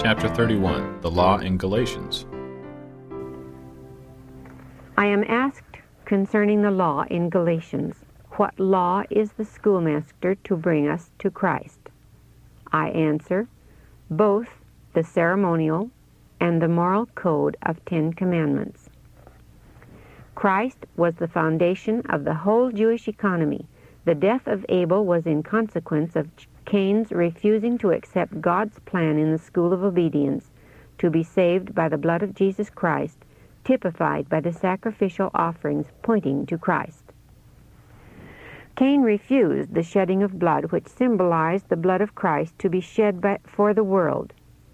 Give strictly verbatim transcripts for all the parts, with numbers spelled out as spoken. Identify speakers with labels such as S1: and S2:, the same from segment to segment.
S1: Chapter thirty-one, The Law in Galatians.
S2: I am asked concerning the law in Galatians, what law is the schoolmaster to bring us to Christ? I answer, both the ceremonial and the moral code of Ten Commandments. Christ was the foundation of the whole Jewish economy. The death of Abel was in consequence of Cain's refusing to accept God's plan in the school of obedience to be saved by the blood of Jesus Christ, typified by the sacrificial offerings pointing to Christ. Cain refused the shedding of blood, which symbolized the blood of Christ to be shed by, for the world.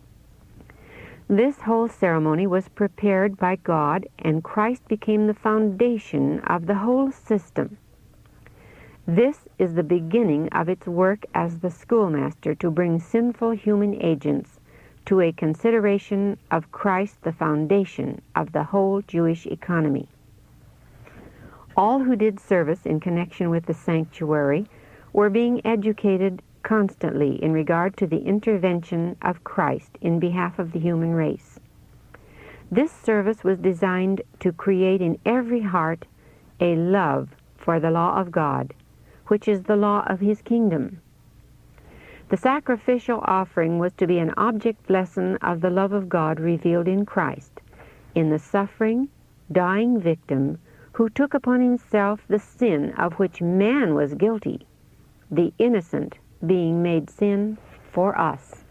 S2: This whole ceremony was prepared by God, and Christ became the foundation of the whole system. This is the beginning of its work as the schoolmaster to bring sinful human agents to a consideration of Christ, the foundation of the whole Jewish economy. All who did service in connection with the sanctuary were being educated constantly in regard to the intervention of Christ in behalf of the human race. This service was designed to create in every heart a love for the law of God, which is the law of His kingdom. The sacrificial offering was to be an object lesson of the love of God revealed in Christ, in the suffering, dying victim who took upon himself the sin of which man was guilty, the innocent being made sin for us.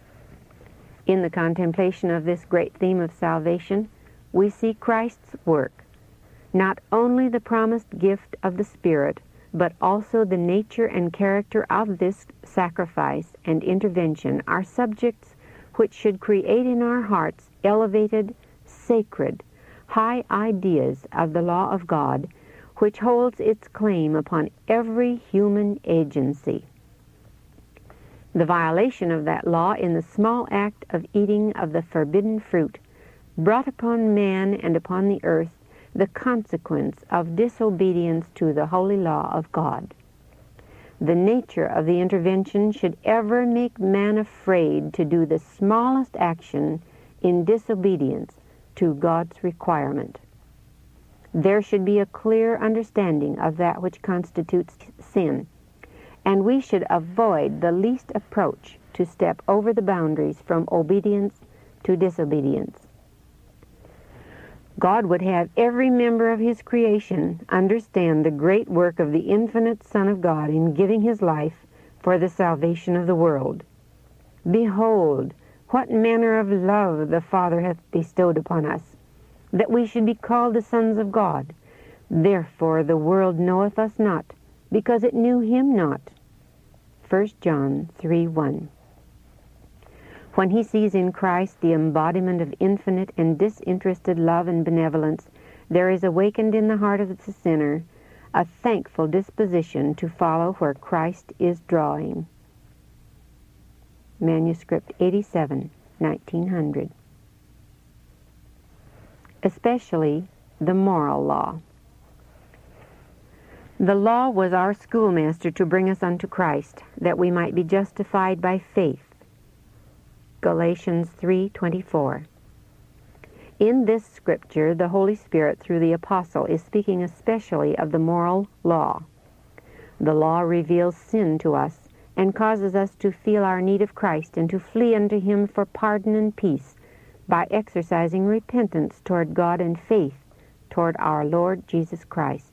S2: In the contemplation of this great theme of salvation, we see Christ's work, not only the promised gift of the Spirit, but also the nature and character of this sacrifice and intervention are subjects which should create in our hearts elevated, sacred, high ideas of the law of God, which holds its claim upon every human agency. The violation of that law in the small act of eating of the forbidden fruit brought upon man and upon the earth the consequence of disobedience to the holy law of God. The nature of the intervention should ever make man afraid to do the smallest action in disobedience to God's requirement. There should be a clear understanding of that which constitutes sin, and we should avoid the least approach to step over the boundaries from obedience to disobedience. God would have every member of His creation understand the great work of the infinite Son of God in giving His life for the salvation of the world. Behold, what manner of love the Father hath bestowed upon us, that we should be called the sons of God. Therefore the world knoweth us not, because it knew Him not. First John three one. When he sees in Christ the embodiment of infinite and disinterested love and benevolence, there is awakened in the heart of the sinner a thankful disposition to follow where Christ is drawing. Manuscript eighty-seven, nineteen hundred. Especially the moral law. The law was our schoolmaster to bring us unto Christ, that we might be justified by faith. Galatians three twenty-four. In this scripture, the Holy Spirit, through the apostle, is speaking especially of the moral law. The law reveals sin to us and causes us to feel our need of Christ and to flee unto Him for pardon and peace by exercising repentance toward God and faith toward our Lord Jesus Christ.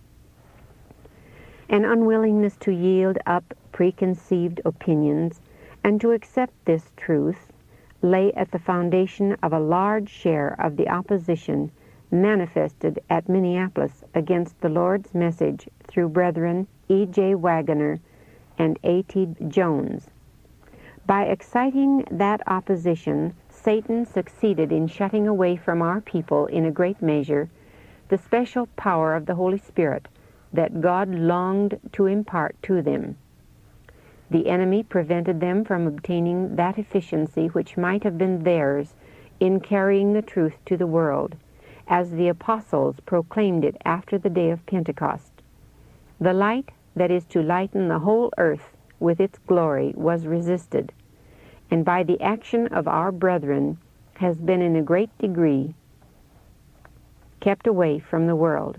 S2: An unwillingness to yield up preconceived opinions and to accept this truth lay at the foundation of a large share of the opposition manifested at Minneapolis against the Lord's message through Brethren E J Wagoner and A T Jones. By exciting that opposition, Satan succeeded in shutting away from our people in a great measure the special power of the Holy Spirit that God longed to impart to them. The enemy prevented them from obtaining that efficiency which might have been theirs in carrying the truth to the world, as the apostles proclaimed it after the day of Pentecost. The light that is to lighten the whole earth with its glory was resisted, and by the action of our brethren has been in a great degree kept away from the world.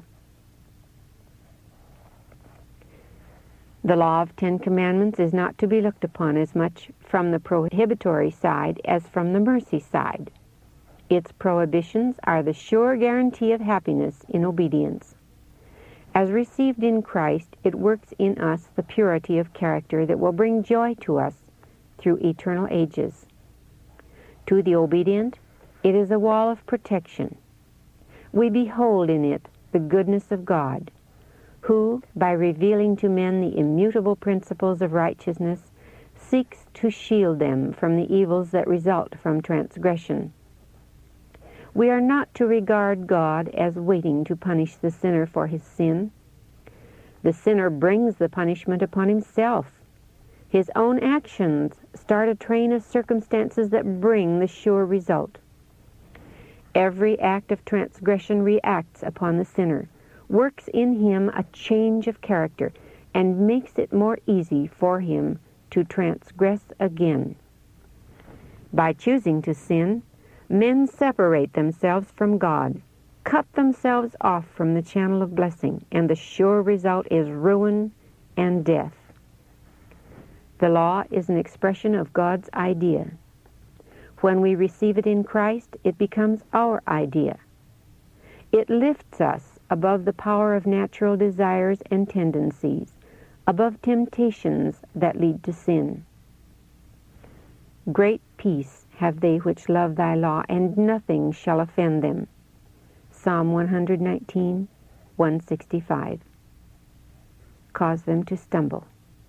S2: The law of Ten Commandments is not to be looked upon as much from the prohibitory side as from the mercy side. Its prohibitions are the sure guarantee of happiness in obedience. As received in Christ, it works in us the purity of character that will bring joy to us through eternal ages. To the obedient, it is a wall of protection. We behold in it the goodness of God, who, by revealing to men the immutable principles of righteousness, seeks to shield them from the evils that result from transgression. We are not to regard God as waiting to punish the sinner for his sin. The sinner brings the punishment upon himself. His own actions start a train of circumstances that bring the sure result. Every act of transgression reacts upon the sinner, works in him a change of character, and makes it more easy for him to transgress again. By choosing to sin, men separate themselves from God, cut themselves off from the channel of blessing, and the sure result is ruin and death. The law is an expression of God's idea. When we receive it in Christ, it becomes our idea. It lifts us above the power of natural desires and tendencies, above temptations that lead to sin. Great peace have they which love thy law, and nothing shall offend them. Psalm one nineteen, one sixty-five. Cause them to stumble.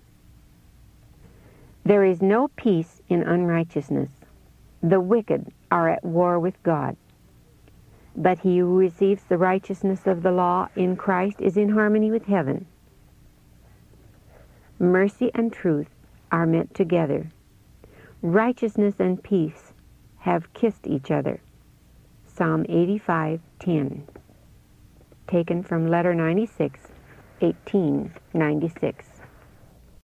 S2: There is no peace in unrighteousness. The wicked are at war with God. But he who receives the righteousness of the law in Christ is in harmony with heaven. Mercy and truth are met together. Righteousness and peace have kissed each other. Psalm eighty-five, ten. Taken from Letter ninety-six, eighteen ninety-six.